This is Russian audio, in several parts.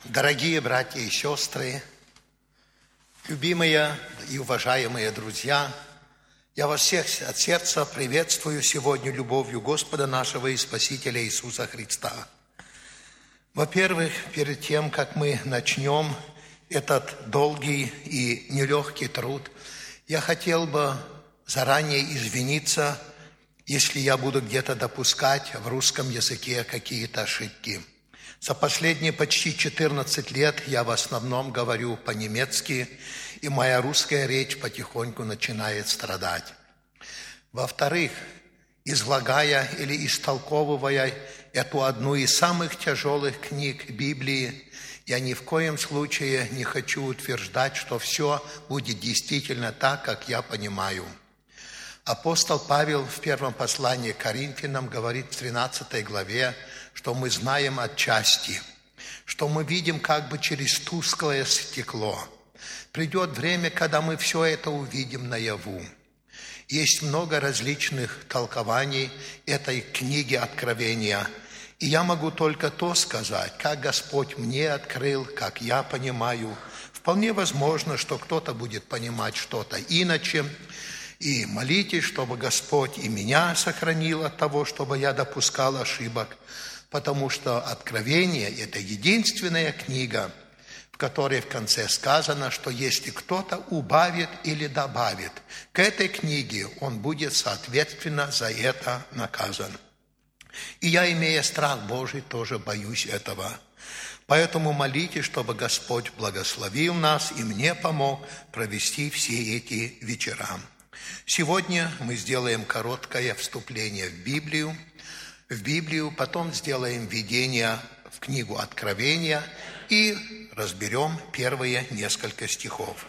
Дорогие братья и сестры, любимые и уважаемые друзья, я вас всех от сердца приветствую сегодня любовью Господа нашего и Спасителя Иисуса Христа. Во-первых, перед тем, как мы начнем этот долгий и нелегкий труд, я хотел бы заранее извиниться, если я буду где-то допускать в русском языке какие-то ошибки. За последние почти 14 лет я в основном говорю по-немецки, и моя русская речь потихоньку начинает страдать. Во-вторых, излагая или истолковывая эту одну из самых тяжелых книг Библии, я ни в коем случае не хочу утверждать, что все будет действительно так, как я понимаю. Апостол Павел в первом послании к Коринфянам говорит в 13 главе, что мы знаем отчасти, что мы видим как бы через тусклое стекло. Придет время, когда мы все это увидим наяву. Есть много различных толкований этой книги Откровения, и я могу только то сказать, как Господь мне открыл, как я понимаю. Вполне возможно, что кто-то будет понимать что-то иначе, и молитесь, чтобы Господь и меня сохранил от того, чтобы я допускал ошибок, потому что Откровение – это единственная книга, в которой в конце сказано, что если кто-то убавит или добавит к этой книге, он будет, соответственно, за это наказан. И я, имея страх Божий, тоже боюсь этого. Поэтому молитесь, чтобы Господь благословил нас и мне помог провести все эти вечера. Сегодня мы сделаем короткое вступление в Библию, потом сделаем введение в книгу Откровения и разберем первые несколько стихов.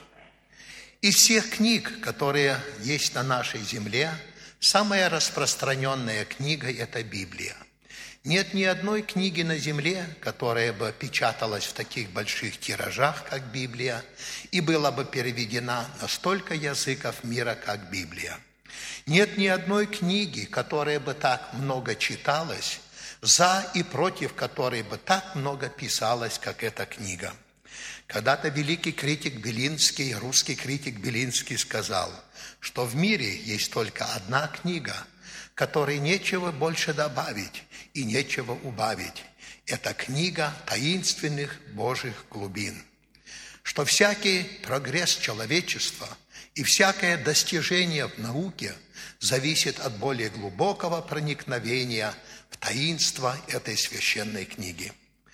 Из всех книг, которые есть на нашей земле, самая распространенная книга – это Библия. Нет ни одной книги на земле, которая бы печаталась в таких больших тиражах, как Библия, и была бы переведена на столько языков мира, как Библия. Нет ни одной книги, которая бы так много читалась, за и против которой бы так много писалось, как эта книга. Когда-то великий критик Белинский, русский критик Белинский сказал, что в мире есть только одна книга, которой нечего больше добавить и нечего убавить. Это книга таинственных Божьих глубин. Что всякий прогресс человечества и всякое достижение в науке зависит от более глубокого проникновения в таинство этой священной книги.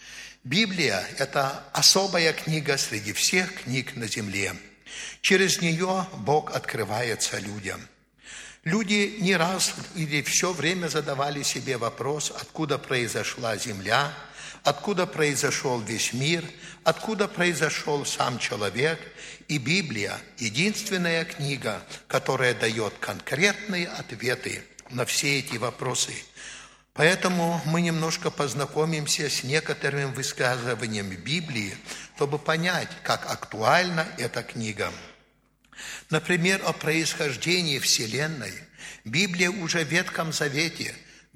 Библия – это особая книга среди всех книг на земле. Через нее Бог открывается людям. Люди не раз или все время задавали себе вопрос, откуда произошла земля, откуда произошел весь мир, откуда произошел сам человек. И Библия – единственная книга, которая дает конкретные ответы на все эти вопросы. Поэтому мы немножко познакомимся с некоторыми высказываниями Библии, чтобы понять, как актуальна эта книга. Например, о происхождении Вселенной. Библия уже в Ветхом Завете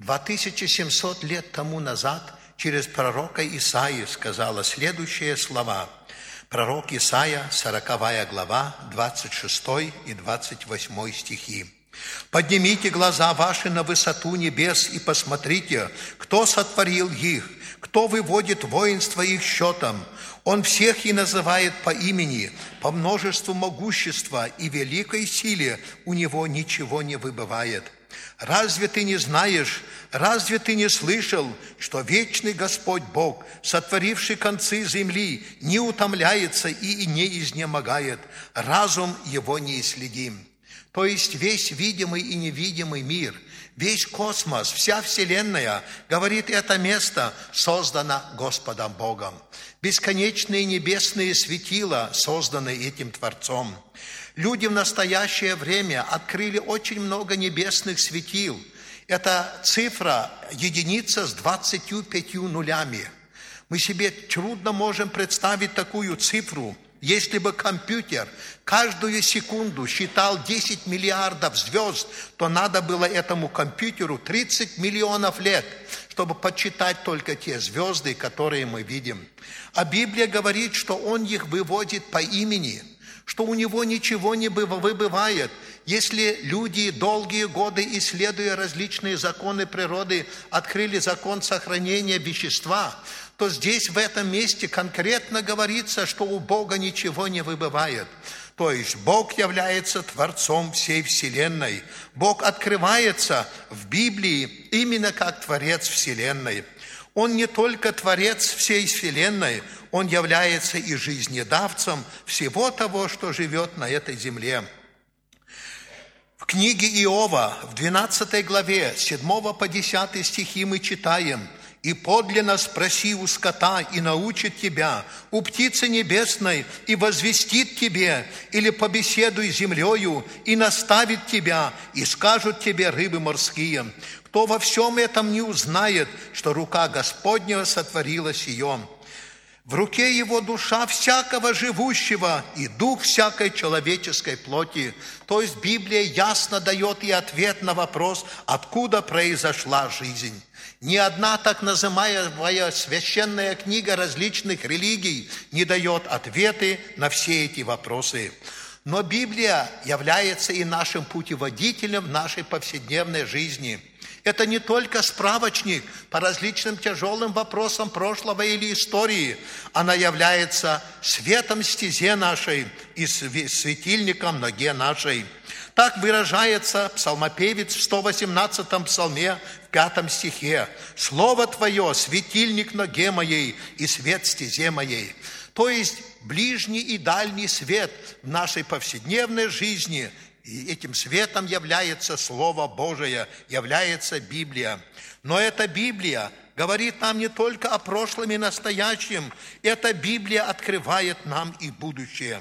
2700 лет тому назад через пророка Исаии сказала следующие слова. Пророк Исаия, 40 глава, 26 и 28 стихи. «Поднимите глаза ваши на высоту небес и посмотрите, кто сотворил их, кто выводит воинство их счетом. Он всех и называет по имени, по множеству могущества и великой силе у него ничего не выбывает. Разве ты не знаешь, разве ты не слышал, что вечный Господь Бог, сотворивший концы земли, не утомляется и не изнемогает, разум его неисследим?» То есть весь видимый и невидимый мир, весь космос, вся Вселенная, говорит, это место создано Господом Богом. Бесконечные небесные светила созданы этим Творцом. Люди в настоящее время открыли очень много небесных светил. Это цифра, единица с 25 нулями. Мы себе трудно можем представить такую цифру, Если бы компьютер каждую секунду считал 10 миллиардов звезд, то надо было этому компьютеру 30 миллионов лет, чтобы подсчитать только те звезды, которые мы видим. А Библия говорит, что Он их выводит по имени, что у Него ничего не выбывает. Если люди долгие годы, исследуя различные законы природы, открыли закон сохранения вещества, то здесь, в этом месте, конкретно говорится, что у Бога ничего не выбывает. То есть Бог является Творцом всей Вселенной. Бог открывается в Библии именно как Творец Вселенной. Он не только Творец всей Вселенной, Он является и жизнедавцем всего того, что живет на этой земле. В книге Иова, в 12 главе, с 7 по 10 стихи мы читаем: «И подлинно спроси у скота, и научит тебя, у птицы небесной, и возвестит тебе, или побеседуй с землею, и наставит тебя, и скажут тебе рыбы морские. Кто во всем этом не узнает, что рука Господня сотворила сие? В руке Его душа всякого живущего и дух всякой человеческой плоти». То есть Библия ясно дает и ответ на вопрос, откуда произошла жизнь. Ни одна так называемая священная книга различных религий не дает ответы на все эти вопросы. Но Библия является и нашим путеводителем в нашей повседневной жизни. Это не только справочник по различным тяжелым вопросам прошлого или истории. Она является светом стезе нашей и светильником ноге нашей. Так выражается псалмопевец в 118-м псалме, в 5 стихе: «Слово Твое – светильник ноге моей и свет стезе моей». То есть ближний и дальний свет в нашей повседневной жизни, и этим светом является Слово Божие, является Библия. Но эта Библия говорит нам не только о прошлом и настоящем, эта Библия открывает нам и будущее.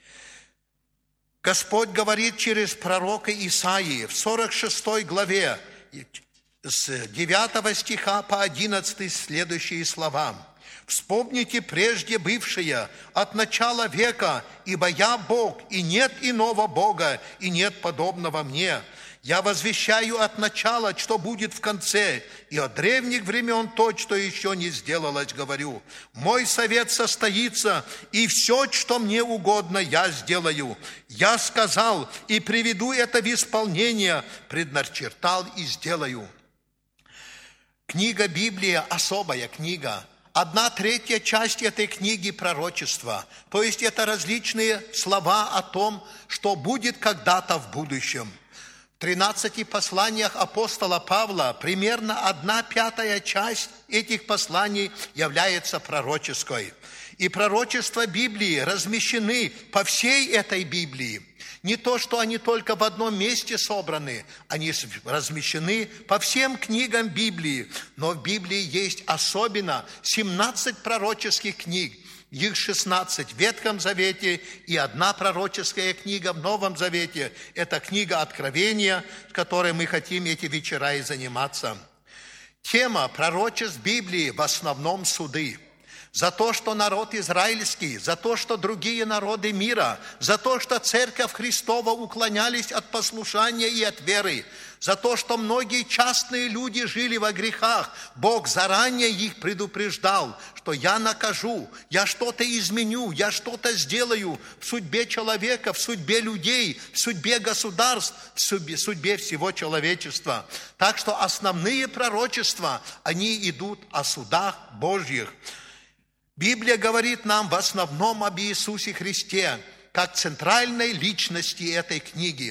Господь говорит через пророка Исаии в 46 главе, с 9 стиха по 11 следующие слова: «Вспомните прежде бывшее от начала века, ибо я Бог, и нет иного Бога, и нет подобного мне. Я возвещаю от начала, что будет в конце, и от древних времен то, что еще не сделалось, говорю. Мой совет состоится, и все, что мне угодно, я сделаю. Я сказал, и приведу это в исполнение, предначертал и сделаю». Книга Библия – особая книга. 1/3 часть этой книги – пророчества. То есть это различные слова о том, что будет когда-то в будущем. В 13 посланиях апостола Павла примерно 1/5 часть этих посланий является пророческой. И пророчества Библии размещены по всей этой Библии. Не то, что они только в одном месте собраны, они размещены по всем книгам Библии. Но в Библии есть особенно 17 пророческих книг. Их 16 в Ветхом Завете и 1 пророческая книга в Новом Завете. Это книга Откровения, с которой мы хотим эти вечера и заниматься. Тема пророчеств Библии в основном суды. За то, что народ израильский, за то, что другие народы мира, за то, что Церковь Христова уклонялись от послушания и от веры, за то, что многие частные люди жили во грехах, Бог заранее их предупреждал, что я накажу, я что-то изменю, я что-то сделаю в судьбе человека, в судьбе людей, в судьбе государств, в судьбе всего человечества. Так что основные пророчества, они идут о судах Божьих. Библия говорит нам в основном об Иисусе Христе, как центральной личности этой книги.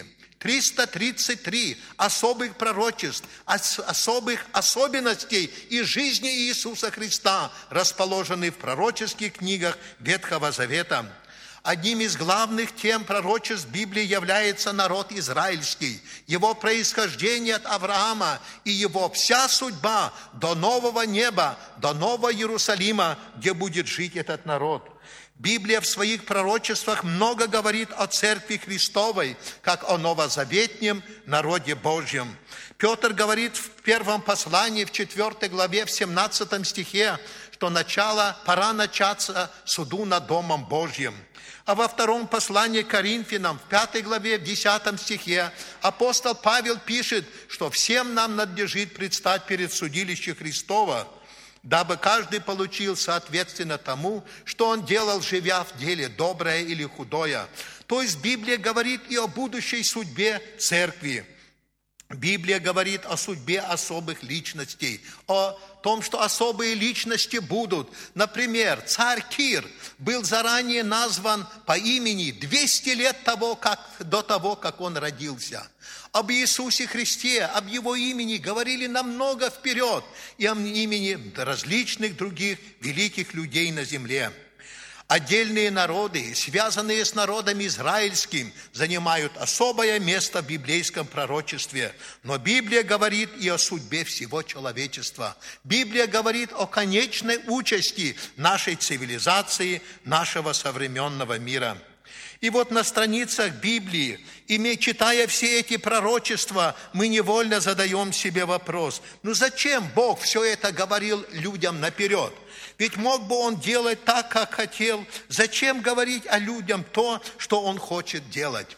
333 особых пророчеств, особых особенностей из жизни Иисуса Христа расположены в пророческих книгах Ветхого Завета. Одним из главных тем пророчеств Библии является народ израильский, его происхождение от Авраама и его вся судьба до нового неба, до нового Иерусалима, где будет жить этот народ. Библия в своих пророчествах много говорит о Церкви Христовой, как о новозаветнем народе Божьем. Петр говорит в первом послании, в 4 главе, в 17 стихе, что пора начаться суду над Домом Божьим. А во втором послании к Коринфянам, в 5 главе, в 10 стихе, апостол Павел пишет, что всем нам надлежит предстать перед судилищем Христова, дабы каждый получил соответственно тому, что он делал, живя в деле, доброе или худое. То есть Библия говорит и о будущей судьбе церкви. Библия говорит о судьбе особых личностей, о том, что особые личности будут. Например, царь Кир был заранее назван по имени 200 лет до того, как он родился. Об Иисусе Христе, об Его имени говорили намного вперед, и об имени различных других великих людей на земле. Отдельные народы, связанные с народом израильским, занимают особое место в библейском пророчестве. Но Библия говорит и о судьбе всего человечества. Библия говорит о конечной участи нашей цивилизации, нашего современного мира. И вот на страницах Библии, читая все эти пророчества, мы невольно задаем себе вопрос: зачем Бог все это говорил людям наперед? Ведь мог бы Он делать так, как хотел. Зачем говорить о людям то, что Он хочет делать?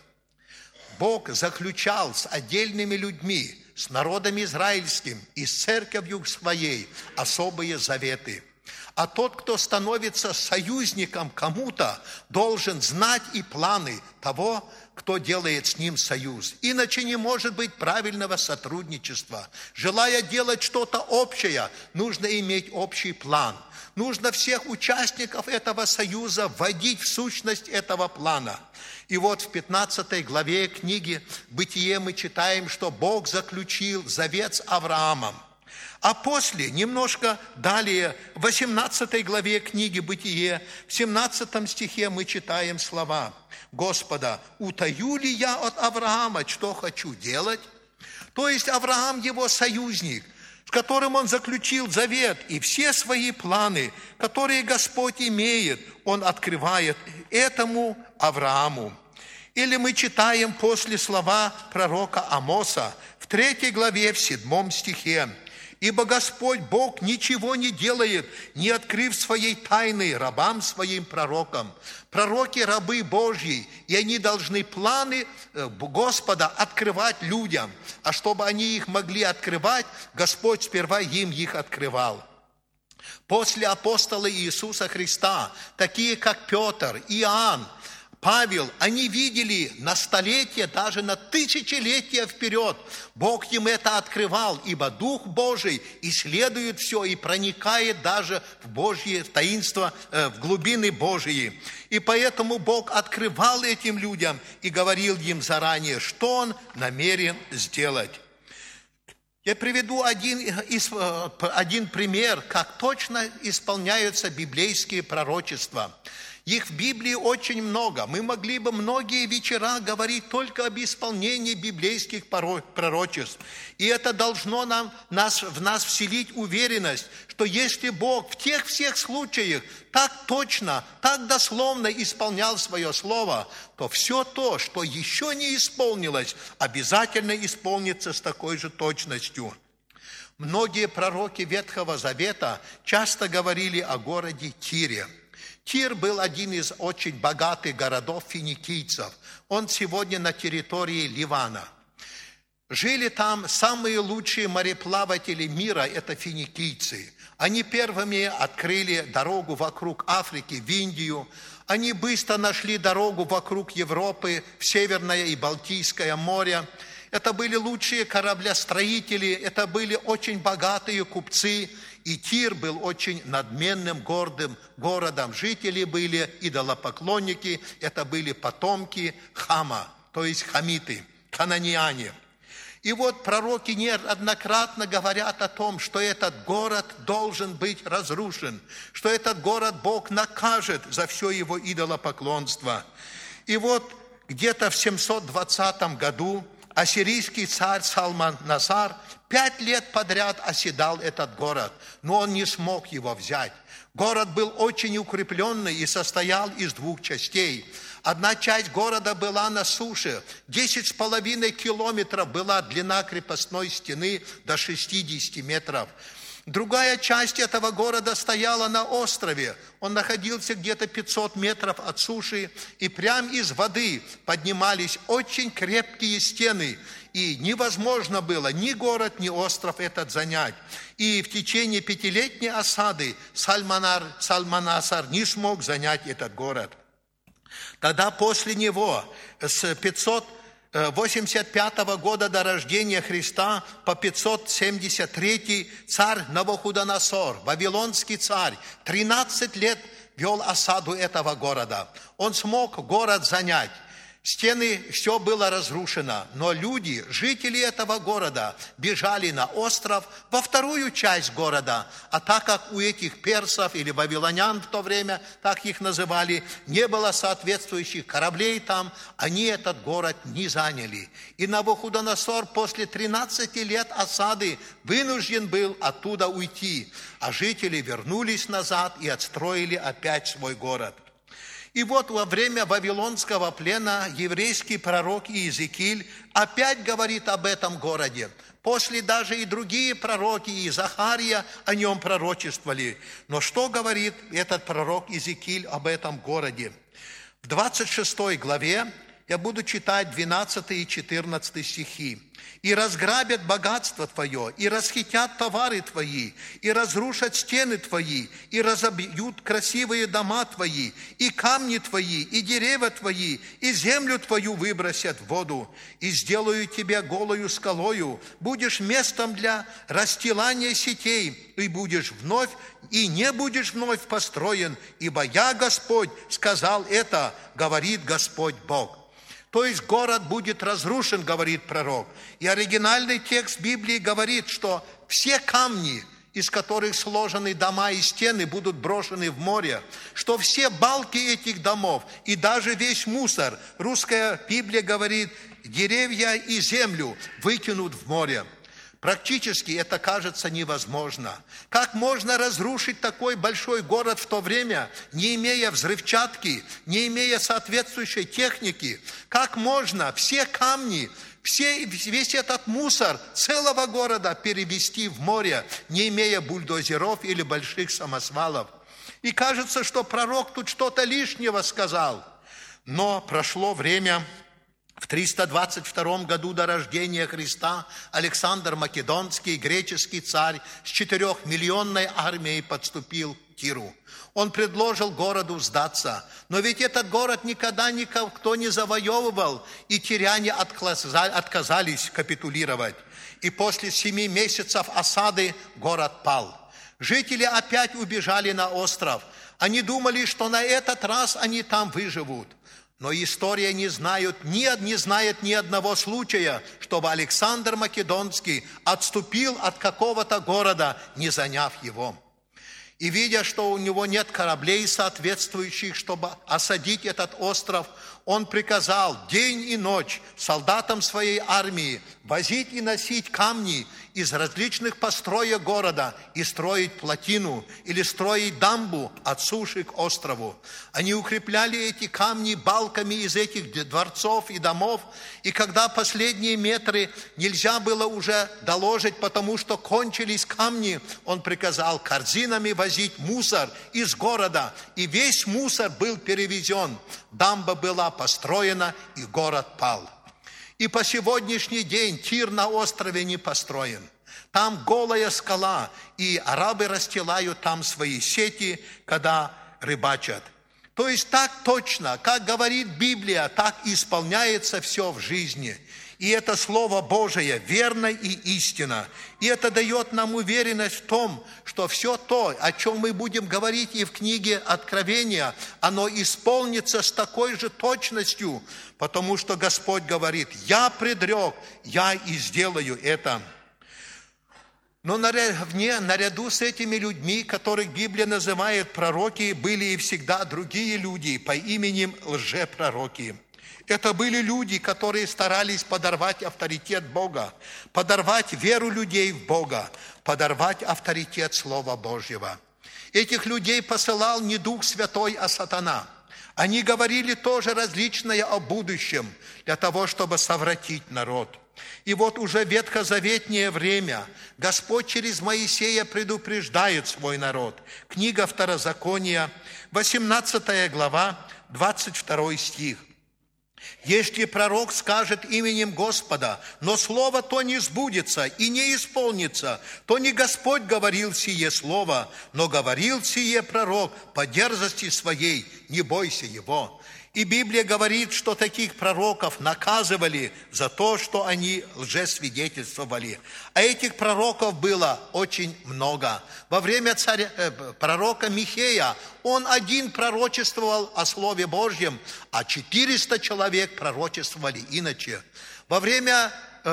Бог заключал с отдельными людьми, с народом израильским и с церковью своей особые заветы. А тот, кто становится союзником кому-то, должен знать и планы того, кто делает с ним союз. Иначе не может быть правильного сотрудничества. Желая делать что-то общее, нужно иметь общий план. Нужно всех участников этого союза вводить в сущность этого плана. И вот в 15 главе книги «Бытие» мы читаем, что Бог заключил завет с Авраамом. А после, немножко далее, в 18 главе книги «Бытие», в 17 стихе мы читаем слова Господа: «Утаю ли я от Авраама, что хочу делать?» То есть Авраам его союзник, с которым он заключил завет, и все свои планы, которые Господь имеет, он открывает этому Аврааму. Или мы читаем после слова пророка Амоса в 3 главе, в 7 стихе: «Ибо Господь Бог ничего не делает, не открыв своей тайны рабам своим пророкам». Пророки – рабы Божьи, и они должны планы Господа открывать людям. А чтобы они их могли открывать, Господь сперва им их открывал. После апостола Иисуса Христа, такие как Петр, Иоанн, Павел, они видели на столетия, даже на тысячелетия вперед. Бог им это открывал, ибо Дух Божий исследует все и проникает даже в Божье таинство, в глубины Божьи. И поэтому Бог открывал этим людям и говорил им заранее, что Он намерен сделать. Я приведу один пример, как точно исполняются библейские пророчества. Их в Библии очень много. Мы могли бы многие вечера говорить только об исполнении библейских пророчеств. И это должно в нас вселить уверенность, что если Бог в тех всех случаях так точно, так дословно исполнял свое слово, то все то, что еще не исполнилось, обязательно исполнится с такой же точностью. Многие пророки Ветхого Завета часто говорили о городе Тире. Тир был один из очень богатых городов финикийцев. Он сегодня на территории Ливана. Жили там самые лучшие мореплаватели мира, это финикийцы. Они первыми открыли дорогу вокруг Африки, в Индию. Они быстро нашли дорогу вокруг Европы, в Северное и Балтийское море. Это были лучшие кораблестроители, это были очень богатые купцы. И Тир был очень надменным, гордым городом. Жители были идолопоклонники, это были потомки Хама, то есть хамиты, хананиане. И вот пророки неоднократно говорят о том, что этот город должен быть разрушен, что этот город Бог накажет за все его идолопоклонство. И вот где-то в 720 году ассирийский царь Салман-Насар 5 лет подряд оседал этот город, но он не смог его взять. Город был очень укрепленный и состоял из 2 частей. Одна часть города была на суше, 10,5 километров была длина крепостной стены до 60 метров. Другая часть этого города стояла на острове. Он находился где-то 500 метров от суши, и прямо из воды поднимались очень крепкие стены, и невозможно было ни город, ни остров этот занять. И в течение 5-летней осады Сальманасар не смог занять этот город. Тогда после него, с 585 года до рождения Христа по 573 царь Навуходоносор, вавилонский царь, 13 лет вел осаду этого города. Он смог город занять. Стены, все было разрушено, но люди, жители этого города, бежали на остров, во вторую часть города. А так как у этих персов или вавилонян в то время, так их называли, не было соответствующих кораблей там, они этот город не заняли. И Навуходоносор после 13 лет осады вынужден был оттуда уйти, а жители вернулись назад и отстроили опять свой город. И вот во время вавилонского плена еврейский пророк Иезекииль опять говорит об этом городе. После даже и другие пророки, и Захария о нем пророчествовали. Но что говорит этот пророк Иезекииль об этом городе? В 26 главе я буду читать 12 и 14 стихи. «И разграбят богатство твое, и расхитят товары твои, и разрушат стены твои, и разобьют красивые дома твои, и камни твои, и деревья твои, и землю твою выбросят в воду, и сделаю тебя голою скалою, будешь местом для расстилания сетей, и будешь вновь, и не будешь вновь построен, ибо я, Господь, сказал это, говорит Господь Бог». То есть город будет разрушен, говорит пророк. И оригинальный текст Библии говорит, что все камни, из которых сложены дома и стены, будут брошены в море, что все балки этих домов и даже весь мусор, русская Библия говорит, деревья и землю выкинут в море. Практически это кажется невозможно. Как можно разрушить такой большой город в то время, не имея взрывчатки, не имея соответствующей техники? Как можно все камни, весь этот мусор целого города перевести в море, не имея бульдозеров или больших самосвалов? И кажется, что пророк тут что-то лишнего сказал. Но прошло время. В 322 году до рождения Христа Александр Македонский, греческий царь, с 4-миллионной армией подступил к Тиру. Он предложил городу сдаться, но ведь этот город никогда никто не завоевывал, и тиряне отказались капитулировать. И после 7 месяцев осады город пал. Жители опять убежали на остров. Они думали, что на этот раз они там выживут. Но история не знает ни одного случая, чтобы Александр Македонский отступил от какого-то города, не заняв его. И видя, что у него нет кораблей соответствующих, чтобы осадить этот остров, он приказал день и ночь солдатам своей армии возить и носить камни из различных построек города и строить плотину или строить дамбу от суши к острову. Они укрепляли эти камни балками из этих дворцов и домов, и когда последние метры нельзя было уже доложить, потому что кончились камни, он приказал корзинами возить мусор из города, и весь мусор был перевезен. Дамба была построена, и город пал. И по сегодняшний день Тир на острове не построен. Там голая скала, и арабы расстилают там свои сети, когда рыбачат. То есть так точно, как говорит Библия, так и исполняется все в жизни. И это Слово Божие верно и истинно. И это дает нам уверенность в том, что все то, о чем мы будем говорить и в книге Откровения, оно исполнится с такой же точностью, потому что Господь говорит: «Я предрек, я и сделаю это». Но наряду с этими людьми, которых Библия называет пророки, были и всегда другие люди по именем лжепророки. Это были люди, которые старались подорвать авторитет Бога, подорвать веру людей в Бога, подорвать авторитет Слова Божьего. Этих людей посылал не Дух Святой, а сатана. Они говорили тоже различное о будущем, для того, чтобы совратить народ. И вот уже в ветхозаветнее время Господь через Моисея предупреждает свой народ. Книга Второзакония, 18 глава, 22 стих. «Если пророк скажет именем Господа, но слово то не сбудется и не исполнится, то не Господь говорил сие слово, но говорил сие пророк по дерзости своей, не бойся его». И Библия говорит, что таких пророков наказывали за то, что они лжесвидетельствовали. А этих пророков было очень много. Во время пророка Михея он один пророчествовал о Слове Божьем, а 400 человек пророчествовали иначе. Во время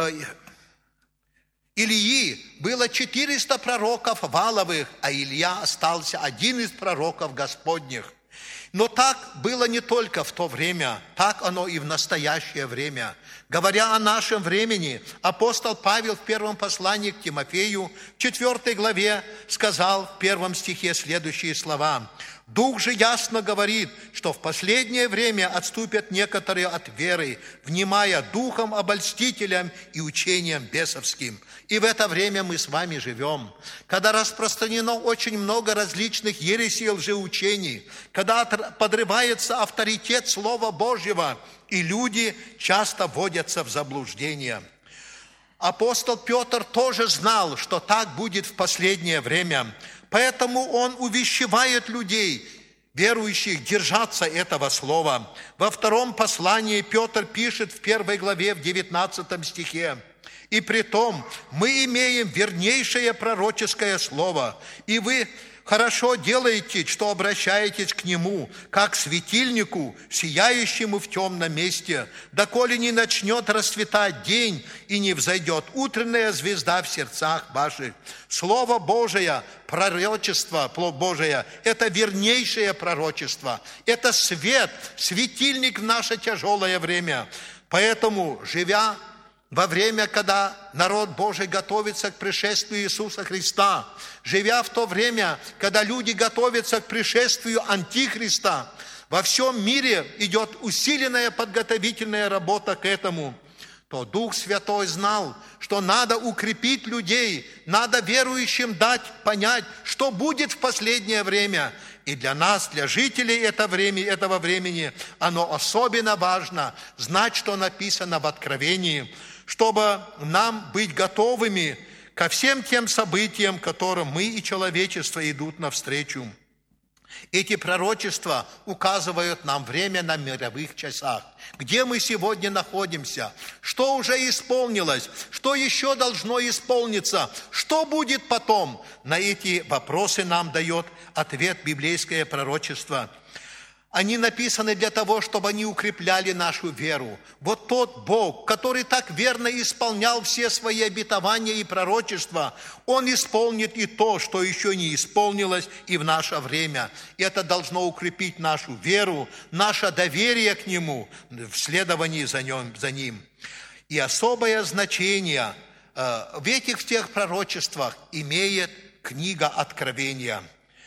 Илии было 400 пророков Вааловых, а Илья остался один из пророков Господних. Но так было не только в то время, так оно и в настоящее время. Говоря о нашем времени, апостол Павел в первом послании к Тимофею, в 4 главе, сказал в 1 стихе следующие слова. «Дух же ясно говорит, что в последнее время отступят некоторые от веры, внимая духом обольстителям и учениям бесовским». И в это время мы с вами живем, когда распространено очень много различных ересей и лжеучений, когда подрывается авторитет Слова Божьего, и люди часто вводятся в заблуждение. Апостол Петр тоже знал, что так будет в последнее время, поэтому он увещевает людей, верующих, держаться этого слова. Во втором послании Петр пишет в 1 главе, в 19 стихе: «И притом мы имеем вернейшее пророческое слово, и вы хорошо делаете, что обращаетесь к нему, как к светильнику, сияющему в темном месте, доколе не начнет расцветать день и не взойдет утренняя звезда в сердцах ваших». Слово Божие, пророчество Божие – это вернейшее пророчество, это свет, светильник в наше тяжелое время. Поэтому, живя во время, когда народ Божий готовится к пришествию Иисуса Христа, живя в то время, когда люди готовятся к пришествию Антихриста, во всем мире идет усиленная подготовительная работа к этому, то Дух Святой знал, что надо укрепить людей, надо верующим дать понять, что будет в последнее время. И для нас, для жителей этого времени, оно особенно важно знать, что написано в Откровении, чтобы нам быть готовыми ко всем тем событиям, которым мы и человечество идут навстречу. Эти пророчества указывают нам время на мировых часах. Где мы сегодня находимся? Что уже исполнилось? Что еще должно исполниться? Что будет потом? На эти вопросы нам дает ответ библейское пророчество. Они написаны для того, чтобы они укрепляли нашу веру. Вот тот Бог, который так верно исполнял все свои обетования и пророчества, Он исполнит и то, что еще не исполнилось и в наше время. И это должно укрепить нашу веру, наше доверие к Нему в следовании за Ним. И особое значение в этих всех пророчествах имеет книга Откровения.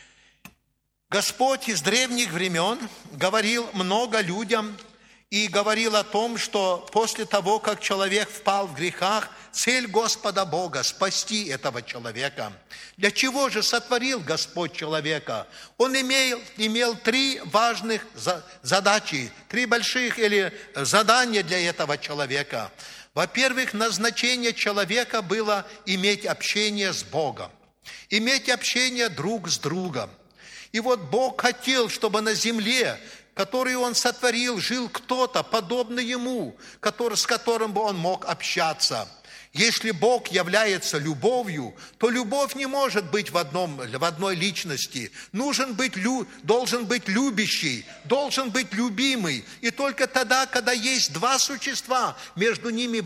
Господь из древних времен говорил много людям и говорил о том, что после того, как человек впал в грехах, цель Господа Бога – спасти этого человека. Для чего же сотворил Господь человека? Он имел три важных задачи, три больших или задания для этого человека. Во-первых, назначение человека было иметь общение с Богом, иметь общение друг с другом. И вот Бог хотел, чтобы на земле, которую Он сотворил, жил кто-то, подобный Ему, с которым бы Он мог общаться. Если Бог является любовью, то любовь не может быть в одной личности. Должен быть любящий, должен быть любимый. И только тогда, когда есть два существа, между ними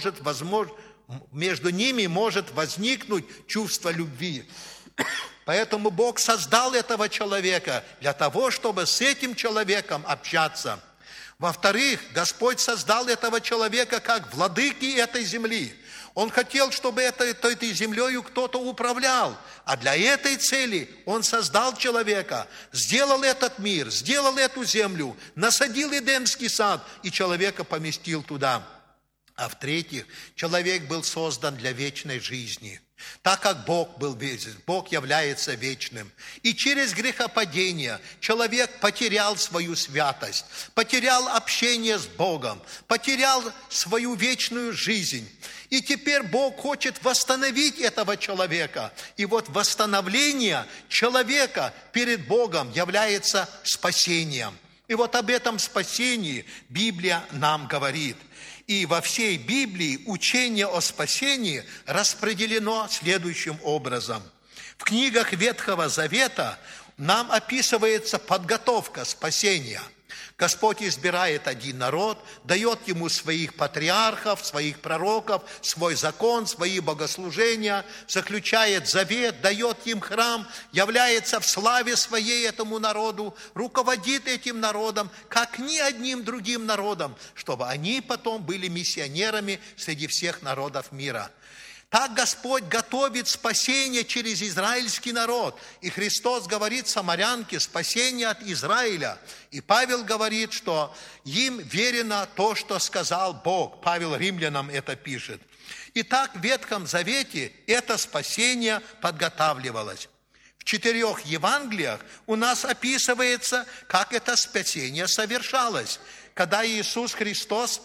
может возникнуть чувство любви. Поэтому Бог создал этого человека для того, чтобы с этим человеком общаться. Во-вторых, Господь создал этого человека как владыки этой земли. Он хотел, чтобы этой землею кто-то управлял. А для этой цели Он создал человека, сделал этот мир, сделал эту землю, насадил Эдемский сад и человека поместил туда. А в-третьих, человек был создан для вечной жизни. Так как Бог был вечен, Бог является вечным. И через грехопадение человек потерял свою святость, потерял общение с Богом, потерял свою вечную жизнь. И теперь Бог хочет восстановить этого человека. И вот восстановление человека перед Богом является спасением. И вот об этом спасении Библия нам говорит. И во всей Библии учение о спасении распределено следующим образом. В книгах Ветхого Завета нам описывается подготовка спасения. Господь избирает один народ, дает ему своих патриархов, своих пророков, свой закон, свои богослужения, заключает завет, дает им храм, является в славе своей этому народу, руководит этим народом, как ни одним другим народом, чтобы они потом были миссионерами среди всех народов мира. Так Господь готовит спасение через израильский народ. И Христос говорит самарянке спасение от Израиля. И Павел говорит, что им верено то, что сказал Бог. Павел римлянам это пишет. Итак, в Ветхом Завете это спасение подготавливалось. В 4 Евангелиях у нас описывается, как это спасение совершалось. Когда Иисус Христос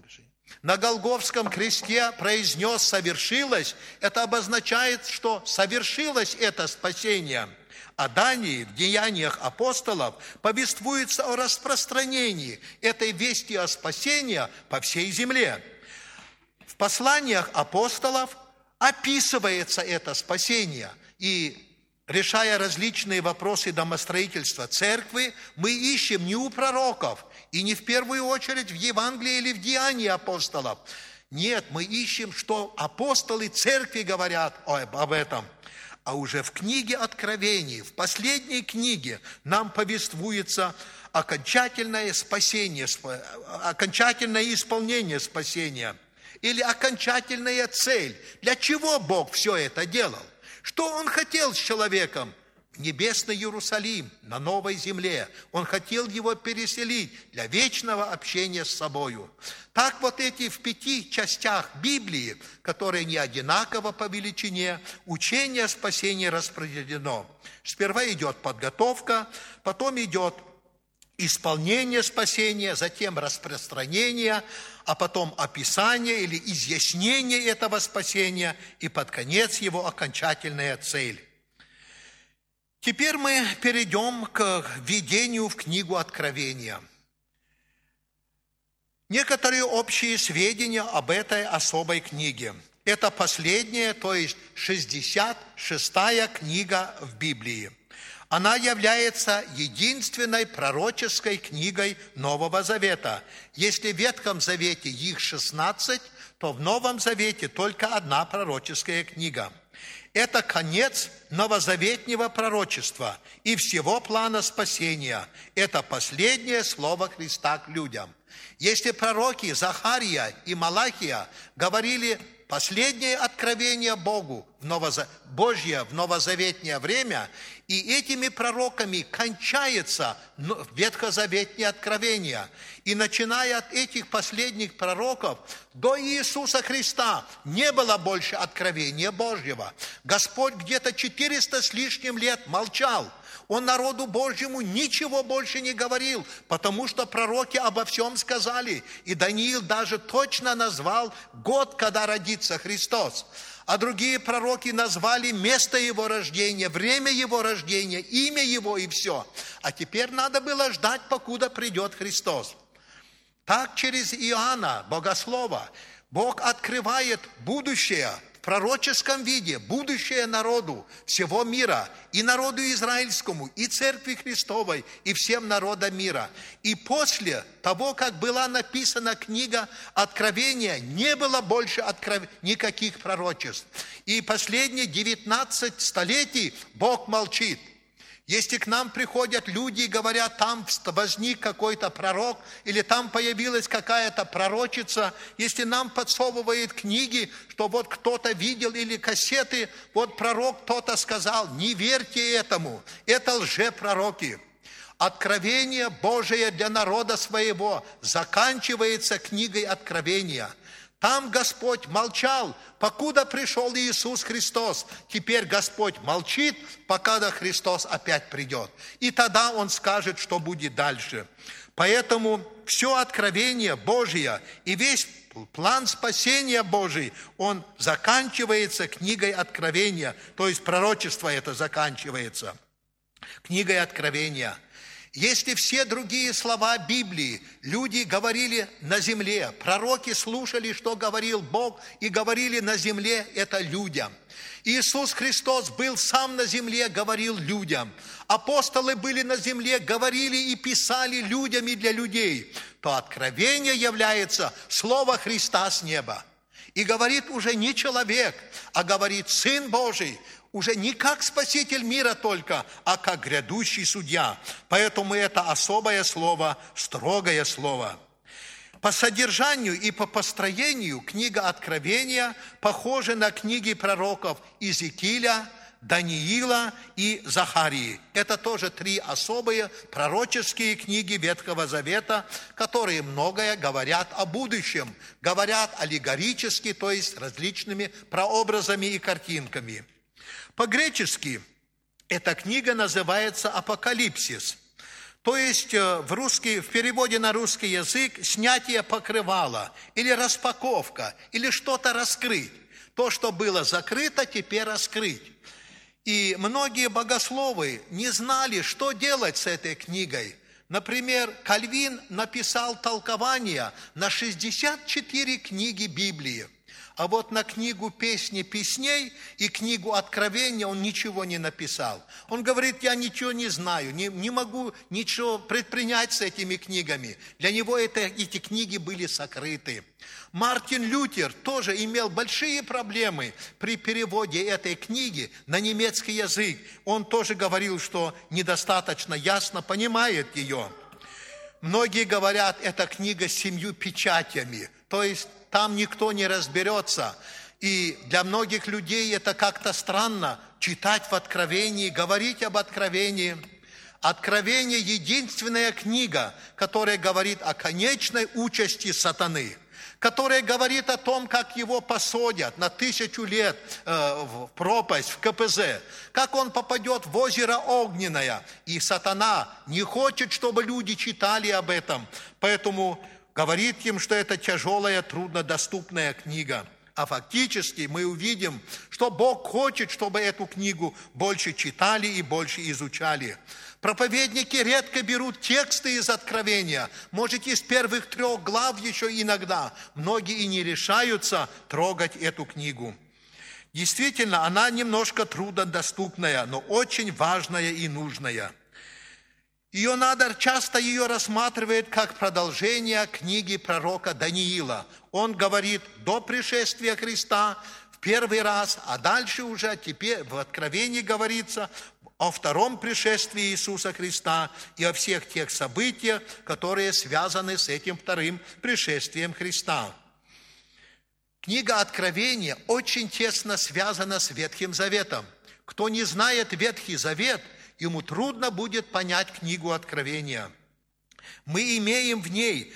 на Голгофском кресте произнес «совершилось», это обозначает, что совершилось это спасение. А далее в Деяниях апостолов повествуется о распространении этой вести о спасении по всей земле. В посланиях апостолов описывается это спасение. И решая различные вопросы домостроительства церкви, мы ищем не у пророков, и не в первую очередь в Евангелии или в Деянии апостолов. Нет, мы ищем, что апостолы церкви говорят об этом. А уже в книге Откровений, в последней книге, нам повествуется окончательное спасение, окончательное исполнение спасения. Или окончательная цель. Для чего Бог все это делал? Что Он хотел с человеком? Небесный Иерусалим, на новой земле. Он хотел его переселить для вечного общения с собою. Так вот эти в 5 частях Библии, которые не одинаково по величине, учение о спасении распределено. Сперва идет подготовка, потом идет исполнение спасения, затем распространение, а потом описание или изъяснение этого спасения и под конец его окончательная цель. Теперь мы перейдем к введению в книгу Откровения. Некоторые общие сведения об этой особой книге. Это последняя, то есть 66-я книга в Библии. Она является единственной пророческой книгой Нового Завета. Если в Ветхом Завете их 16, то в Новом Завете только одна пророческая книга. Это конец новозаветнего пророчества и всего плана спасения. Это последнее слово Христа к людям. Если пророки Захария и Малахия говорили последнее откровение Богу Божье в новозаветнее время, и этими пророками кончается ветхозаветнее откровение. И начиная от этих последних пророков до Иисуса Христа не было больше откровения Божьего. Господь где-то 400 с лишним лет молчал. Он народу Божьему ничего больше не говорил, потому что пророки обо всем сказали. И Даниил даже точно назвал год, когда родится Христос. А другие пророки назвали место его рождения, время его рождения, имя его и все. А теперь надо было ждать, покуда придет Христос. Так через Иоанна, богослова, Бог открывает будущее в пророческом виде, будущее народу всего мира, и народу израильскому, и Церкви Христовой, и всем народам мира. И после того, как была написана книга Откровения, не было больше никаких пророчеств. И последние 19 столетий Бог молчит. Если к нам приходят люди и говорят, там возник какой-то пророк, или там появилась какая-то пророчица, если нам подсовывают книги, что вот кто-то видел, или кассеты, вот пророк кто-то сказал, не верьте этому, это лжепророки. Откровение Божие для народа своего заканчивается книгой Откровения. Там Господь молчал, покуда пришел Иисус Христос. Теперь Господь молчит, пока Христос опять придет. И тогда Он скажет, что будет дальше. Поэтому все откровение Божие и весь план спасения Божий, он заканчивается книгой Откровения. То есть пророчество это заканчивается книгой Откровения. Если все другие слова Библии люди говорили на земле, пророки слушали, что говорил Бог, и говорили на земле это людям. Иисус Христос был сам на земле, говорил людям. Апостолы были на земле, говорили и писали людям и для людей. То откровение является Слово Христа с неба. И говорит уже не человек, а говорит Сын Божий, уже не как Спаситель мира только, а как грядущий судья. Поэтому это особое слово, строгое слово. По содержанию и по построению книга Откровения похожа на книги пророков Иезекииля, Даниила и Захарии. Это тоже три особые пророческие книги Ветхого Завета, которые многое говорят о будущем, говорят аллегорически, то есть различными прообразами и картинками. По-гречески эта книга называется «Апокалипсис», то есть в переводе на русский язык «снятие покрывала» или «распаковка», или что-то раскрыть. То, что было закрыто, теперь раскрыть. И многие богословы не знали, что делать с этой книгой. Например, Кальвин написал толкование на 64 книги Библии. А вот на книгу «Песни песней» и книгу «Откровения» он ничего не написал. Он говорит, я ничего не знаю, не могу ничего предпринять с этими книгами. Для него эти книги были сокрыты. Мартин Лютер тоже имел большие проблемы при переводе этой книги на немецкий язык. Он тоже говорил, что недостаточно ясно понимает ее. Многие говорят, эта книга с 7 печатями, то есть там никто не разберется. И для многих людей это как-то странно читать в Откровении, говорить об Откровении. Откровение – единственная книга, которая говорит о конечной участи сатаны, которая говорит о том, как его посадят на 1000 лет в пропасть, в КПЗ, как он попадет в озеро Огненное. И сатана не хочет, чтобы люди читали об этом, поэтому говорит им, что это тяжелая, труднодоступная книга. А фактически мы увидим, что Бог хочет, чтобы эту книгу больше читали и больше изучали. Проповедники редко берут тексты из Откровения, может, из первых 3 глав еще иногда. Многие и не решаются трогать эту книгу. Действительно, она немножко труднодоступная, но очень важная и нужная. Часто ее рассматривают как продолжение книги пророка Даниила. Он говорит до пришествия Христа в первый раз, а дальше уже теперь в Откровении говорится о втором пришествии Иисуса Христа и о всех тех событиях, которые связаны с этим вторым пришествием Христа. Книга Откровения очень тесно связана с Ветхим Заветом. Кто не знает Ветхий Завет, ему трудно будет понять книгу Откровения. Мы имеем в ней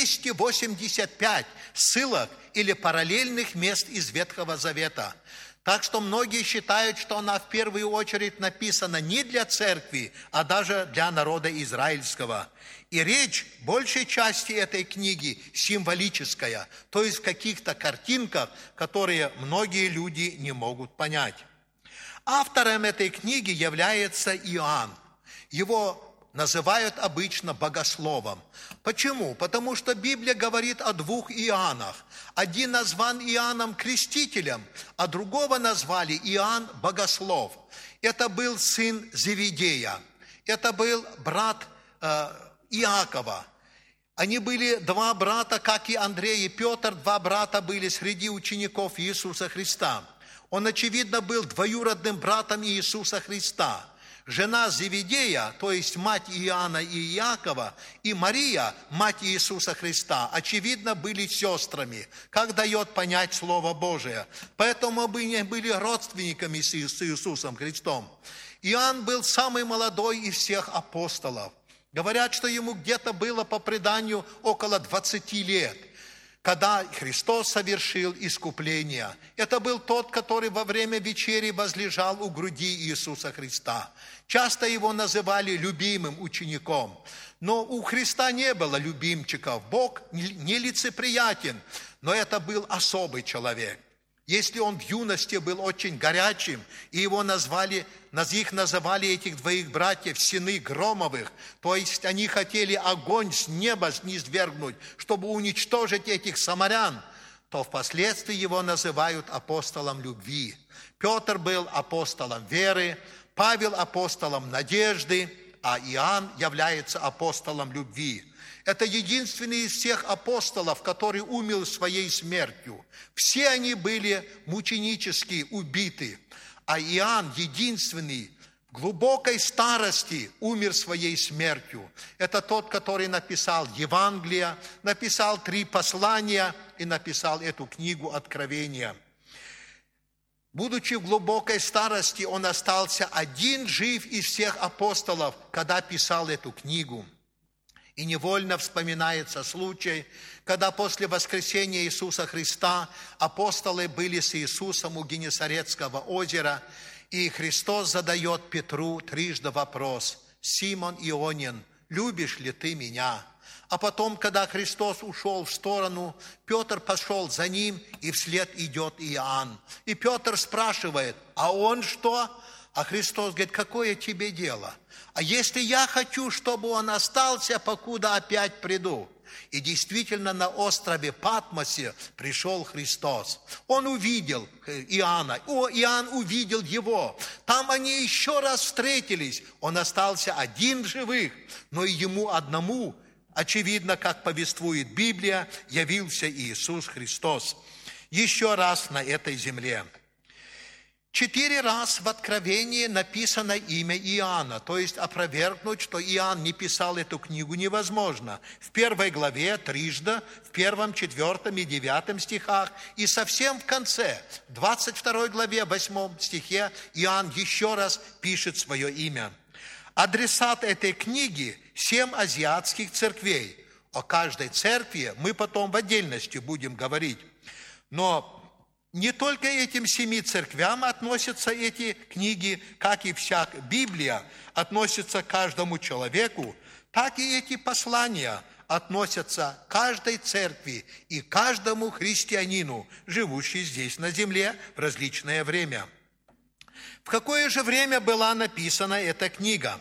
285 ссылок или параллельных мест из Ветхого Завета. Так что многие считают, что она в первую очередь написана не для церкви, а даже для народа израильского. И речь большей части этой книги символическая, то есть в каких-то картинках, которые многие люди не могут понять. Автором этой книги является Иоанн. Его называют обычно богословом. Почему? Потому что Библия говорит о 2 Иоаннах. Один назван Иоанном Крестителем, а другого назвали Иоанн Богослов. Это был сын Зеведея. Это был брат Иакова. Они были 2 брата, как и Андрей и Петр. 2 брата были среди учеников Иисуса Христа. Он, очевидно, был двоюродным братом Иисуса Христа. жена Зеведея, то есть мать Иоанна и Иакова, и Мария, мать Иисуса Христа, очевидно, были сестрами, как дает понять Слово Божие. Поэтому мы были родственниками с Иисусом Христом. Иоанн был самый молодой из всех апостолов. Говорят, что ему где-то было по преданию около 20 лет, когда Христос совершил искупление. Это был тот, который во время вечери возлежал у груди Иисуса Христа. Часто его называли любимым учеником. Но у Христа не было любимчиков. Бог нелицеприятен, но это был особый человек. Если он в юности был очень горячим, и их называли, этих двоих братьев, сыны Громовых, то есть они хотели огонь с неба низвергнуть, чтобы уничтожить этих самарян, то впоследствии его называют апостолом любви. Петр был апостолом веры, Павел апостолом надежды, а Иоанн является апостолом любви. Это единственный из всех апостолов, который умер своей смертью. Все они были мученически убиты. А Иоанн единственный в глубокой старости умер своей смертью. Это тот, который написал Евангелие, написал 3 послания и написал эту книгу Откровения. Будучи в глубокой старости, он остался один жив из всех апостолов, когда писал эту книгу. И невольно вспоминается случай, когда после воскресения Иисуса Христа апостолы были с Иисусом у Генесарецкого озера, и Христос задает Петру трижды вопрос: «Симон Ионин, любишь ли ты меня?» А потом, когда Христос ушел в сторону, Петр пошел за ним, и вслед идет Иоанн. И Петр спрашивает: «А он что?» А Христос говорит: «Какое тебе дело? А если я хочу, чтобы он остался, покуда опять приду?» И действительно на острове Патмосе пришел Христос. Он увидел Иоанна, Иоанн увидел его. Там они еще раз встретились. Он остался один в живых, но и ему одному, очевидно, как повествует Библия, явился Иисус Христос еще раз на этой земле. 4 раза в Откровении написано имя Иоанна, то есть опровергнуть, что Иоанн не писал эту книгу, невозможно. В 1 главе трижды, в 1, 4 и 9 стихах, и совсем в конце, в 22 главе, 8 стихе, Иоанн еще раз пишет свое имя. Адресат этой книги – 7 азиатских церквей. О каждой церкви мы потом в отдельности будем говорить. Но не только этим 7 церквям относятся эти книги, как и вся Библия относится к каждому человеку, так и эти послания относятся к каждой церкви и каждому христианину, живущему здесь на земле в различное время. В какое же время была написана эта книга?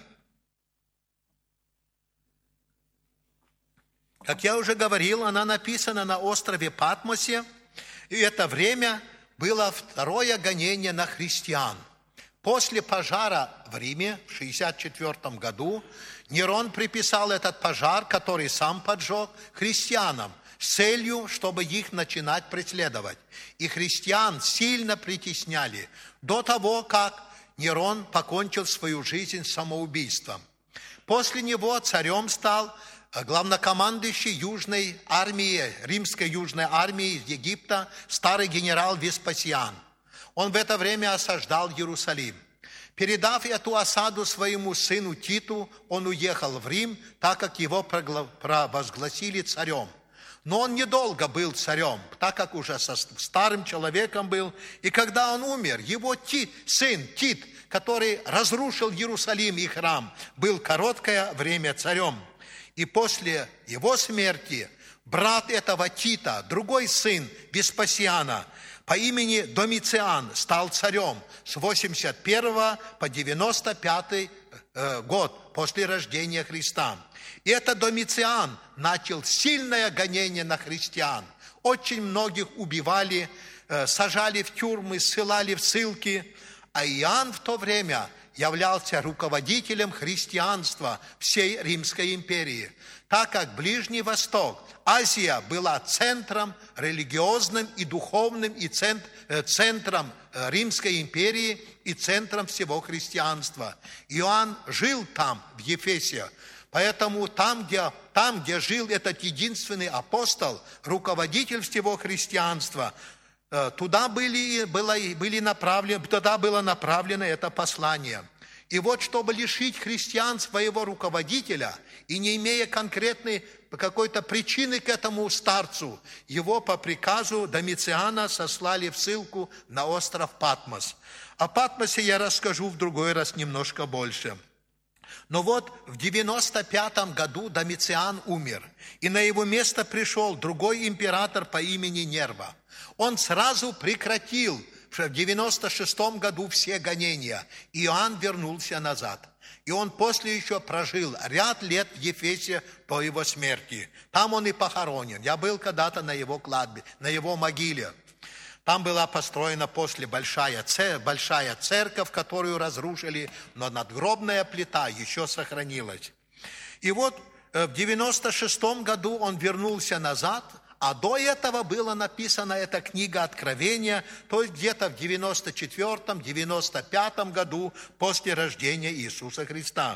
Как я уже говорил, она написана на острове Патмосе, и это время было второе гонение на христиан. После пожара в Риме в 64 году Нерон приписал этот пожар, который сам поджег, христианам с целью, чтобы их начинать преследовать. И христиан сильно притесняли до того, как Нерон покончил свою жизнь самоубийством. После него царем стал главнокомандующий Южной армии, римской Южной армии из Египта, старый генерал Веспасиан. Он в это время осаждал Иерусалим. Передав эту осаду своему сыну Титу, он уехал в Рим, так как его провозгласили царем. Но он недолго был царем, так как уже старым человеком был. И когда он умер, его сын Тит, который разрушил Иерусалим и храм, был короткое время царем. И после его смерти брат этого Тита, другой сын Веспасиана по имени Домициан, стал царем с 81 по 95 год после рождения Христа. И этот Домициан начал сильное гонение на христиан. Очень многих убивали, сажали в тюрьмы, ссылали в ссылки. А Иоанн в то время являлся руководителем христианства всей Римской империи, так как Ближний Восток, Азия была центром религиозным и духовным, и центром Римской империи, и центром всего христианства. Иоанн жил там, в Ефесе. Поэтому там, где жил этот единственный апостол, руководитель всего христианства, туда было направлено это послание. И вот, чтобы лишить христиан своего руководителя, и не имея конкретной какой-то причины к этому старцу, его по приказу Домициана сослали в ссылку на остров Патмос. О Патмосе я расскажу в другой раз немножко больше. Но вот в 95 году Домициан умер, и на его место пришел другой император по имени Нерва. Он сразу прекратил в 96 году все гонения. Иоанн вернулся назад. И он после еще прожил ряд лет в Ефесе до его смерти. Там он и похоронен. Я был когда-то на его кладбище, на его могиле. Там была построена после большая церковь, которую разрушили, но надгробная плита еще сохранилась. И вот в 96 году он вернулся назад, а до этого была написана эта книга Откровения, то есть где-то в 94-95 году после рождения Иисуса Христа.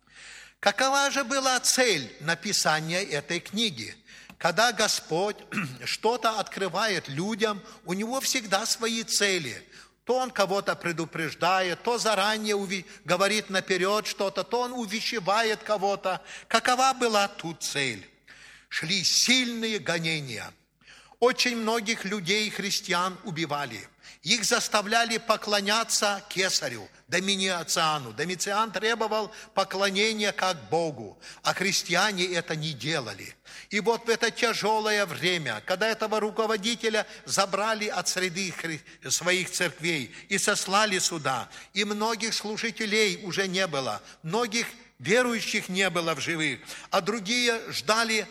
Какова же была цель написания этой книги? Когда Господь что-то открывает людям, у Него всегда свои цели. То Он кого-то предупреждает, то заранее говорит наперед что-то, то Он увещевает кого-то. Какова была тут цель? Шли сильные гонения. Очень многих людей, христиан, убивали. Их заставляли поклоняться кесарю, Домициану. Домициан требовал поклонения как Богу, а христиане это не делали. И вот в это тяжелое время, когда этого руководителя забрали от среды своих церквей и сослали сюда, и многих служителей уже не было, многих верующих не было в живых, а другие ждали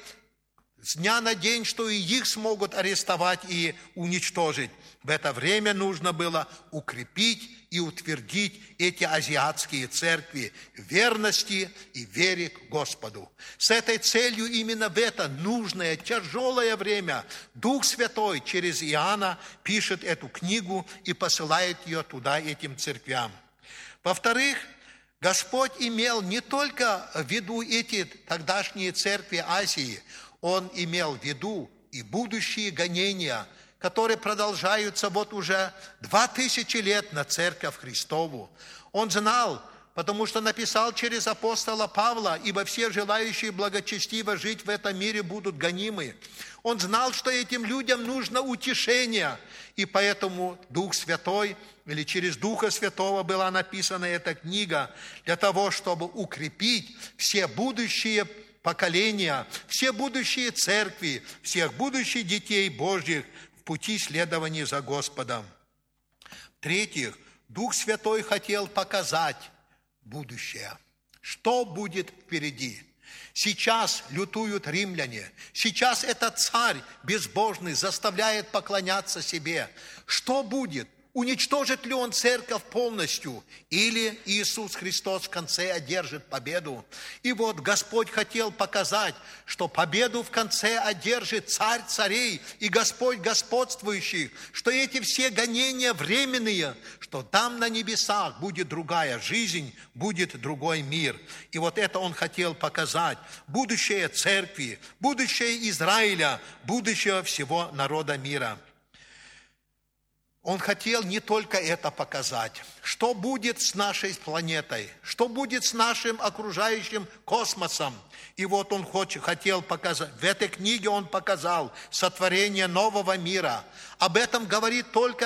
с дня на день, что и их смогут арестовать и уничтожить. В это время нужно было укрепить и утвердить эти азиатские церкви в верности и вере к Господу. С этой целью именно в это нужное, тяжелое время Дух Святой через Иоанна пишет эту книгу и посылает ее туда, этим церквям. Во-вторых, Господь имел не только в виду эти тогдашние церкви Азии, Он имел в виду и будущие гонения, которые продолжаются вот уже 2000 лет на Церковь Христову. Он знал, потому что написал через апостола Павла: «Ибо все желающие благочестиво жить в этом мире будут гонимы». Он знал, что этим людям нужно утешение, и поэтому Дух Святой, или через Духа Святого была написана эта книга, для того, чтобы укрепить все будущие поколения, все будущие церкви, всех будущих детей Божьих в пути следования за Господом. В-третьих, Дух Святой хотел показать будущее. Что будет впереди? Сейчас лютуют римляне. Сейчас этот царь безбожный заставляет поклоняться себе. Что будет? Уничтожит ли он церковь полностью? Или Иисус Христос в конце одержит победу? И вот Господь хотел показать, что победу в конце одержит Царь царей и Господь господствующий, что эти все гонения временные, что там на небесах будет другая жизнь, будет другой мир. И вот это Он хотел показать. Будущее церкви, будущее Израиля, будущее всего народа мира. Он хотел не только это показать. Что будет с нашей планетой? Что будет с нашим окружающим космосом? И вот он хотел показать. В этой книге он показал сотворение нового мира. Об этом говорит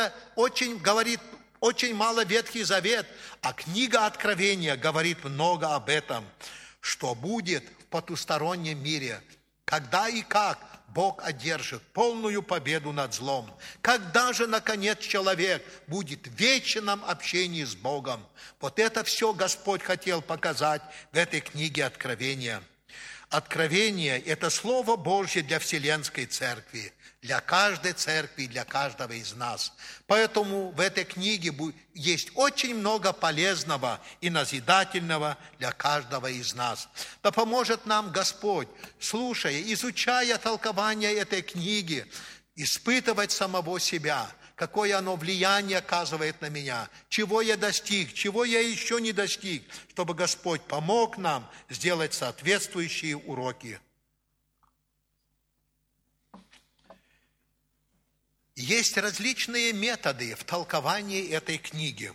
очень мало Ветхий Завет, а книга Откровения говорит много об этом. Что будет в потустороннем мире? Когда и как Бог одержит полную победу над злом? Когда же, наконец, человек будет в вечном общении с Богом? Вот это все Господь хотел показать в этой книге Откровения. Откровение – это Слово Божье для Вселенской Церкви, для каждой церкви, для каждого из нас. Поэтому в этой книге есть очень много полезного и назидательного для каждого из нас. Да поможет нам Господь, слушая, изучая толкование этой книги, испытывать самого себя, какое оно влияние оказывает на меня, чего я достиг, чего я еще не достиг, чтобы Господь помог нам сделать соответствующие уроки. Есть различные методы в толковании этой книги.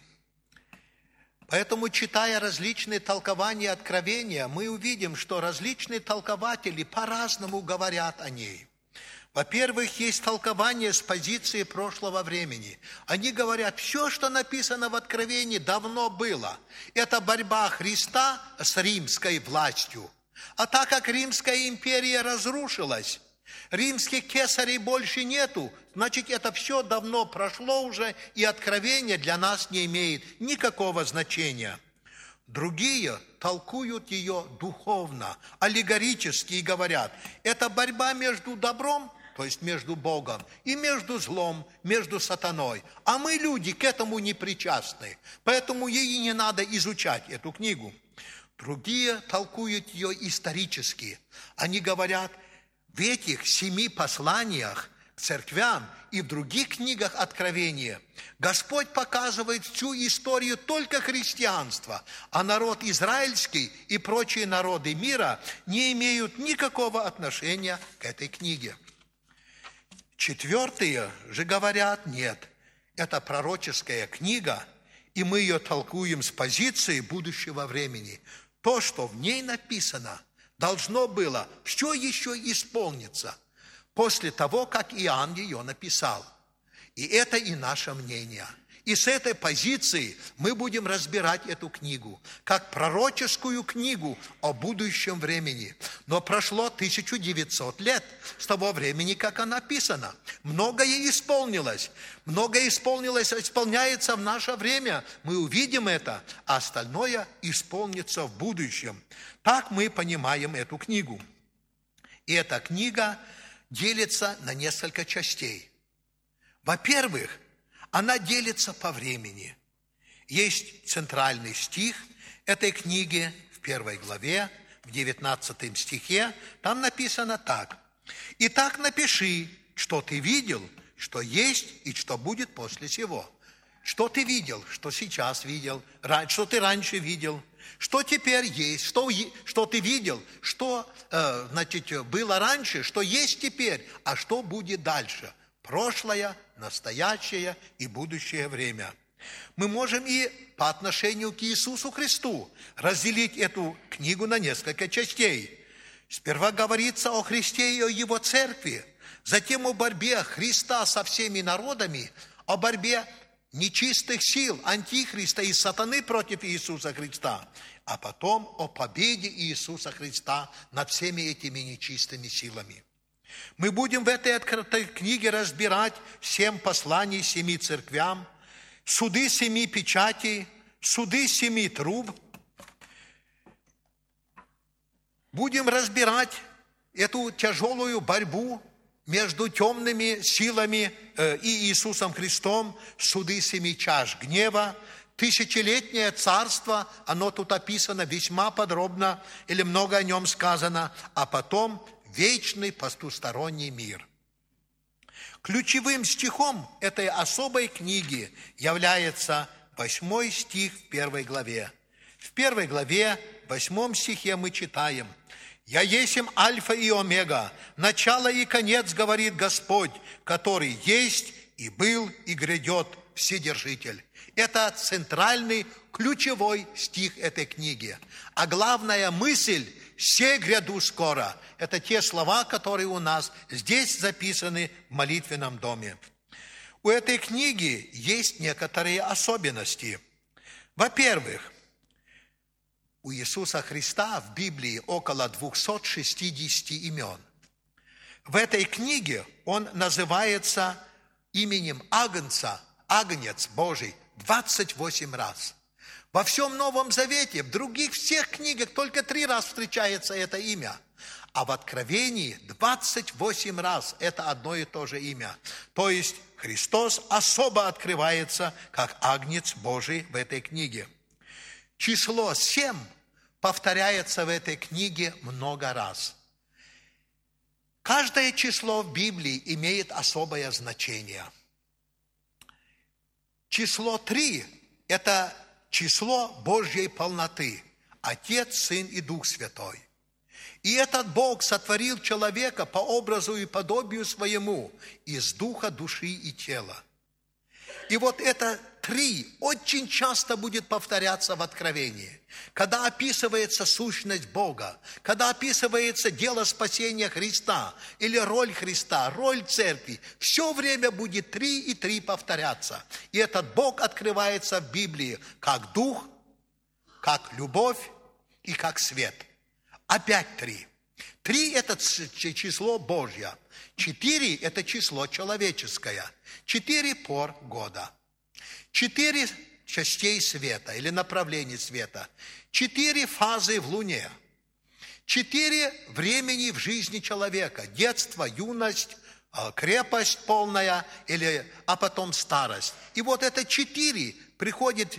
Поэтому, читая различные толкования Откровения, мы увидим, что различные толкователи по-разному говорят о ней. Во-первых, есть толкование с позиции прошлого времени. Они говорят, все, что написано в Откровении, давно было. Это борьба Христа с римской властью. А так как Римская империя разрушилась, римских кесарей больше нету, значит, это все давно прошло уже, и Откровение для нас не имеет никакого значения. Другие толкуют ее духовно, аллегорически и говорят, это борьба между добром, то есть между Богом, и между злом, между сатаной. А мы, люди, к этому не причастны, поэтому ей не надо изучать эту книгу. Другие толкуют ее исторически. Они говорят, в этих 7 посланиях к церквям и в других книгах Откровения Господь показывает всю историю только христианства, а народ израильский и прочие народы мира не имеют никакого отношения к этой книге. Четвертые же говорят, нет, это пророческая книга, и мы ее толкуем с позиции будущего времени. То, что в ней написано, должно было все еще исполниться после того, как Иоанн ее написал. И это и наше мнение. И с этой позиции мы будем разбирать эту книгу, как пророческую книгу о будущем времени. Но прошло 1900 лет с того времени, как она написана. Многое исполнилось. Многое исполняется в наше время. Мы увидим это, а остальное исполнится в будущем. Так мы понимаем эту книгу. И эта книга делится на несколько частей. Во-первых, она делится по времени. Есть центральный стих этой книги в 1 главе, в 19 стихе. Там написано так. «Итак, напиши, что ты видел, что есть и что будет после сего». Что ты видел, что сейчас видел, что ты раньше видел, что теперь есть, что ты видел, что было раньше, что есть теперь, а что будет дальше. Прошлое, настоящее и будущее время. Мы можем и по отношению к Иисусу Христу разделить эту книгу на несколько частей. Сперва говорится о Христе и о Его церкви, затем о борьбе Христа со всеми народами, о борьбе нечистых сил, антихриста и сатаны против Иисуса Христа, а потом о победе Иисуса Христа над всеми этими нечистыми силами. Мы будем в этой открытой книге разбирать 7 посланий 7 церквям, суды 7 печатей, суды 7 труб. Будем разбирать эту тяжелую борьбу между темными силами и Иисусом Христом, суды 7 чаш гнева, тысячелетнее царство, оно тут описано весьма подробно, или много о нем сказано, а потом вечный потусторонний мир. Ключевым стихом этой особой книги является 8 стих в 1 главе. В 1 главе, 8 стихе мы читаем: «Я есмь Альфа и Омега, начало и конец, говорит Господь, который есть и был и грядет, Вседержитель». Это центральный, ключевой стих этой книги. А главная мысль «се гряду скоро» – это те слова, которые у нас здесь записаны в молитвенном доме. У этой книги есть некоторые особенности. Во-первых, у Иисуса Христа в Библии около 260 имен. В этой книге он называется именем Агнца, Агнец Божий, 28 раз. Во всем Новом Завете, в других всех книгах только 3 раза встречается это имя. А в Откровении 28 раз это одно и то же имя. То есть Христос особо открывается как Агнец Божий в этой книге. Число 7 повторяется в этой книге много раз. Каждое число в Библии имеет особое значение. Число 3 – это число Божьей полноты. Отец, Сын и Дух Святой. И этот Бог сотворил человека по образу и подобию своему из духа, души и тела. И вот это 3 очень часто будет повторяться в Откровении. Когда описывается сущность Бога, когда описывается дело спасения Христа или роль Христа, роль церкви, все время будет 3 и 3 повторяться. И этот Бог открывается в Библии как Дух, как любовь и как свет. Опять 3. 3 – это число Божье. 4 – это число человеческое. 4 пор года. 4 частей света или направлений света. 4 фазы в Луне. 4 времени в жизни человека. Детство, юность, крепость полная, а потом старость. И вот это 4 приходит,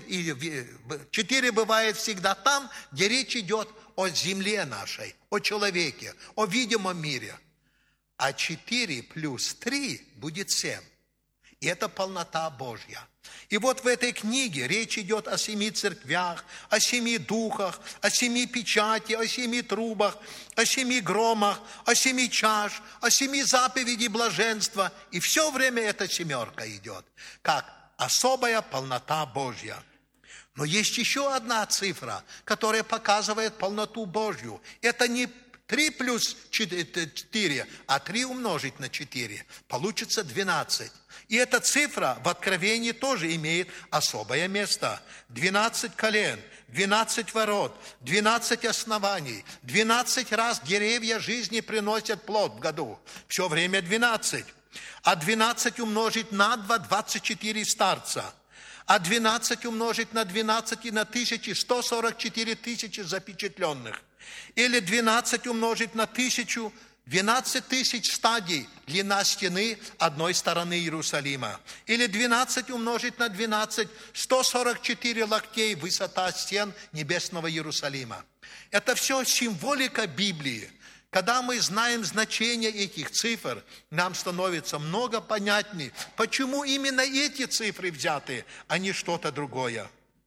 4 бывает всегда там, где речь идет о земле нашей, о человеке, о видимом мире. А 4 плюс 3 будет 7. И это полнота Божья. И вот в этой книге речь идет о 7 церквях, о 7 духах, о 7 печати, о 7 трубах, о 7 громах, о 7 чаш, о 7 заповедей блаженства. И все время эта семерка идет, как особая полнота Божья. Но есть еще одна цифра, которая показывает полноту Божью. Это не 3 плюс 4, а 3 умножить на 4. Получится 12. И эта цифра в Откровении тоже имеет особое место. 12 колен, 12 ворот, 12 оснований, 12 раз деревья жизни приносят плод в году. Все время 12. А 12 умножить на 2 – 24 старца. А 12 умножить на 12 и на 1000 – 144 тысячи запечатленных. Или 12 умножить на 1000 – 12 тысяч стадий длина стены одной стороны Иерусалима. Или 12 умножить на 12 – 144 локтей высота стен небесного Иерусалима. Это все символика Библии. Когда мы знаем значение этих цифр, нам становится много понятней, почему именно эти цифры взяты, а не что-то другое.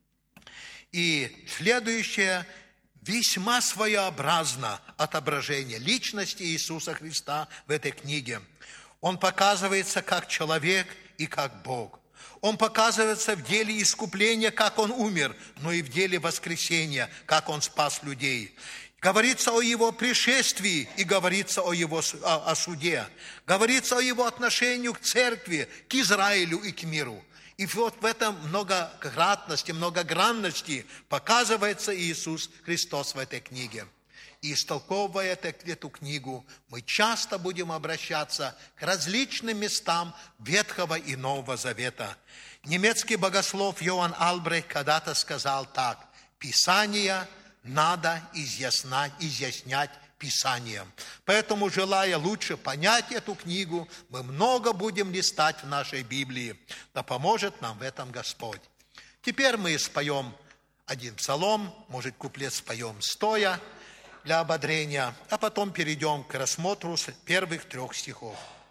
И следующее весьма своеобразно отображение личности Иисуса Христа в этой книге. Он показывается как человек и как Бог. Он показывается в деле искупления, как Он умер, но и в деле воскресения, как Он спас людей. Говорится о Его пришествии и говорится о суде. Говорится о Его отношении к церкви, к Израилю и к миру. И вот в этом многократности, многогранности показывается Иисус Христос в этой книге. И истолковывая эту книгу, мы часто будем обращаться к различным местам Ветхого и Нового Завета. Немецкий богослов Йоанн Альбрехт когда-то сказал так: «Писание надо изъяснять Писанием». Поэтому, желая лучше понять эту книгу, мы много будем листать в нашей Библии. Да поможет нам в этом Господь. Теперь мы споем один псалом, может, куплет споем стоя для ободрения, а потом перейдем к рассмотру первых 3 стихов.